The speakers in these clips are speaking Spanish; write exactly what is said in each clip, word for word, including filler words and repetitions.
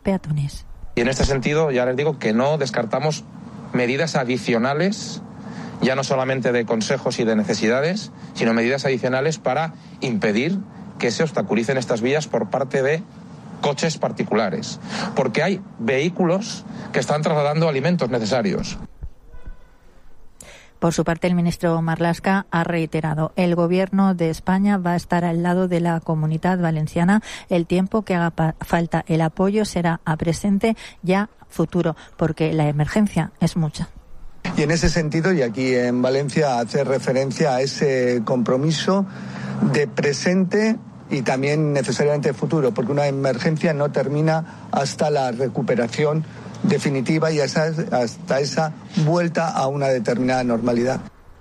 peatones. Y en este sentido ya les digo que no descartamos medidas adicionales, ya no solamente de consejos y de necesidades, sino medidas adicionales para impedir que se obstaculicen estas vías por parte de coches particulares, porque hay vehículos que están trasladando alimentos necesarios. Por su parte, el ministro Marlaska ha reiterado: el Gobierno de España va a estar al lado de la Comunidad Valenciana el tiempo que haga pa- falta. El apoyo será a presente y a futuro, porque la emergencia es mucha. Y en ese sentido, y aquí en Valencia hace referencia a ese compromiso de presente y también necesariamente futuro, porque una emergencia no termina hasta la recuperación definitiva y hasta, hasta esa vuelta a una determinada normalidad.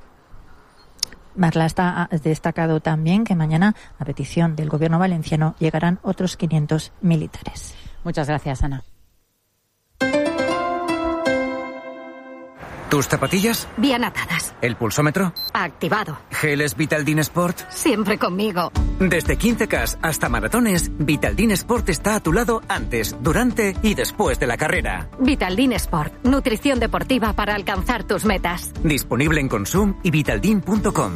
Marlaska ha destacado también que mañana, a petición del Gobierno valenciano, llegarán otros quinientos militares. Muchas gracias, Ana. ¿Tus zapatillas? Bien atadas. ¿El pulsómetro? Activado. ¿Geles Vitaldin Sport? Siempre conmigo. Desde quince K hasta maratones, Vitaldin Sport está a tu lado antes, durante y después de la carrera. Vitaldin Sport. Nutrición deportiva para alcanzar tus metas. Disponible en Consum y vitaldin punto com.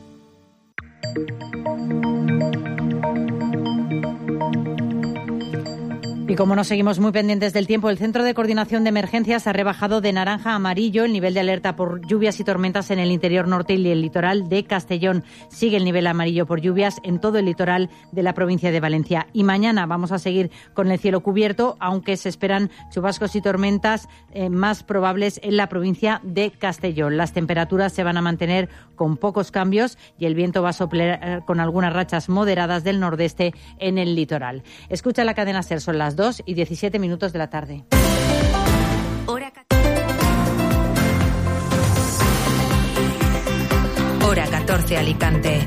Y como nos seguimos muy pendientes del tiempo, el Centro de Coordinación de Emergencias ha rebajado de naranja a amarillo el nivel de alerta por lluvias y tormentas en el interior norte y el litoral de Castellón. Sigue el nivel amarillo por lluvias en todo el litoral de la provincia de Valencia. Y mañana vamos a seguir con el cielo cubierto, aunque se esperan chubascos y tormentas eh, más probables en la provincia de Castellón. Las temperaturas se van a mantener con pocos cambios y el viento va a soplar con algunas rachas moderadas del nordeste en el litoral. Escucha la cadena SER, son las dos y diecisiete minutos de la tarde. Hora, Hora catorce, Alicante.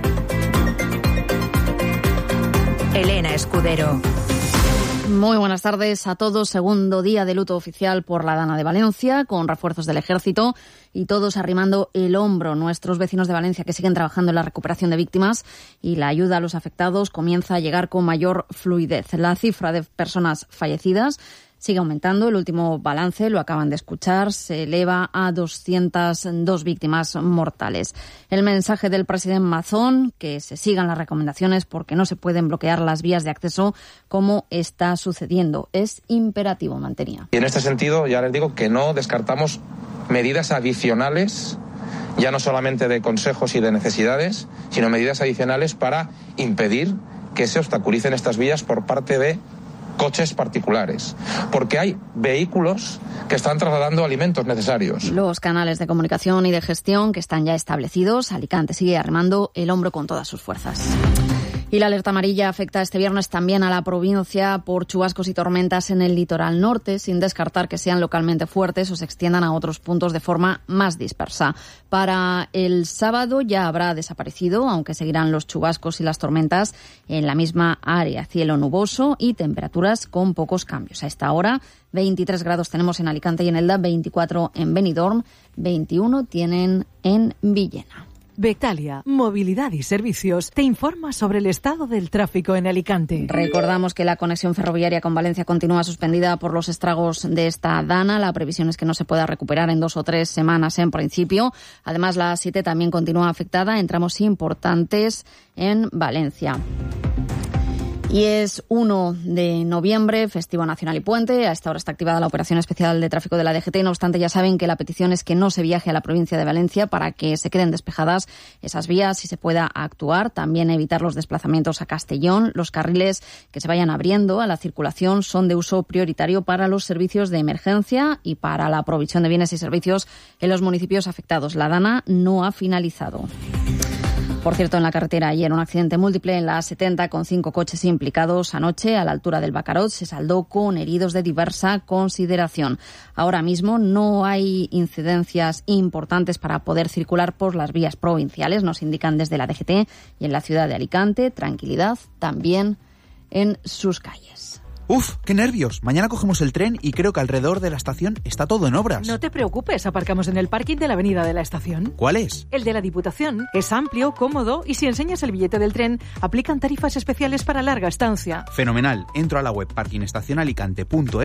Elena Escudero. Muy buenas tardes a todos. Segundo día de luto oficial por la Dana de Valencia, con refuerzos del Ejército y todos arrimando el hombro. Nuestros vecinos de Valencia, que siguen trabajando en la recuperación de víctimas y la ayuda a los afectados, comienza a llegar con mayor fluidez. La cifra de personas fallecidas sigue aumentando. El último balance, lo acaban de escuchar, se eleva a doscientas dos víctimas mortales. El mensaje del presidente Mazón, que se sigan las recomendaciones porque no se pueden bloquear las vías de acceso como está sucediendo. Es imperativo, mantenía. Y en este sentido ya les digo que no descartamos medidas adicionales, ya no solamente de consejos y de necesidades, sino medidas adicionales para impedir que se obstaculicen estas vías por parte de coches particulares, porque hay vehículos que están trasladando alimentos necesarios. Los canales de comunicación y de gestión que están ya establecidos, Alicante sigue arrimando el hombro con todas sus fuerzas. Y la alerta amarilla afecta este viernes también a la provincia por chubascos y tormentas en el litoral norte, sin descartar que sean localmente fuertes o se extiendan a otros puntos de forma más dispersa. Para el sábado ya habrá desaparecido, aunque seguirán los chubascos y las tormentas en la misma área. Cielo nuboso y temperaturas con pocos cambios. A esta hora, veintitrés grados tenemos en Alicante y en Elda, veinticuatro en Benidorm, veintiuno tienen en Villena. Bectalia, Movilidad y Servicios, te informa sobre el estado del tráfico en Alicante. Recordamos que la conexión ferroviaria con Valencia continúa suspendida por los estragos de esta Dana. La previsión es que no se pueda recuperar en dos o tres semanas en principio. Además, la A siete también continúa afectada en tramos importantes en Valencia. Y es uno de noviembre, festivo nacional y puente. A esta hora está activada la operación especial de tráfico de la D G T. No obstante, ya saben que la petición es que no se viaje a la provincia de Valencia para que se queden despejadas esas vías y se pueda actuar. También evitar los desplazamientos a Castellón. Los carriles que se vayan abriendo a la circulación son de uso prioritario para los servicios de emergencia y para la provisión de bienes y servicios en los municipios afectados. La Dana no ha finalizado. Por cierto, en la carretera ayer un accidente múltiple en la A setenta con cinco coches implicados anoche a la altura del Bacarot. Se saldó con heridos de diversa consideración. Ahora mismo no hay incidencias importantes para poder circular por las vías provinciales, nos indican desde la D G T, y en la ciudad de Alicante, tranquilidad también en sus calles. Uf, qué nervios. Mañana cogemos el tren y creo que alrededor de la estación está todo en obras. No te preocupes, aparcamos en el parking de la avenida de la estación. ¿Cuál es? El de la Diputación. Es amplio, cómodo y si enseñas el billete del tren, aplican tarifas especiales para larga estancia. Fenomenal. Entro a la web parking estación alicante punto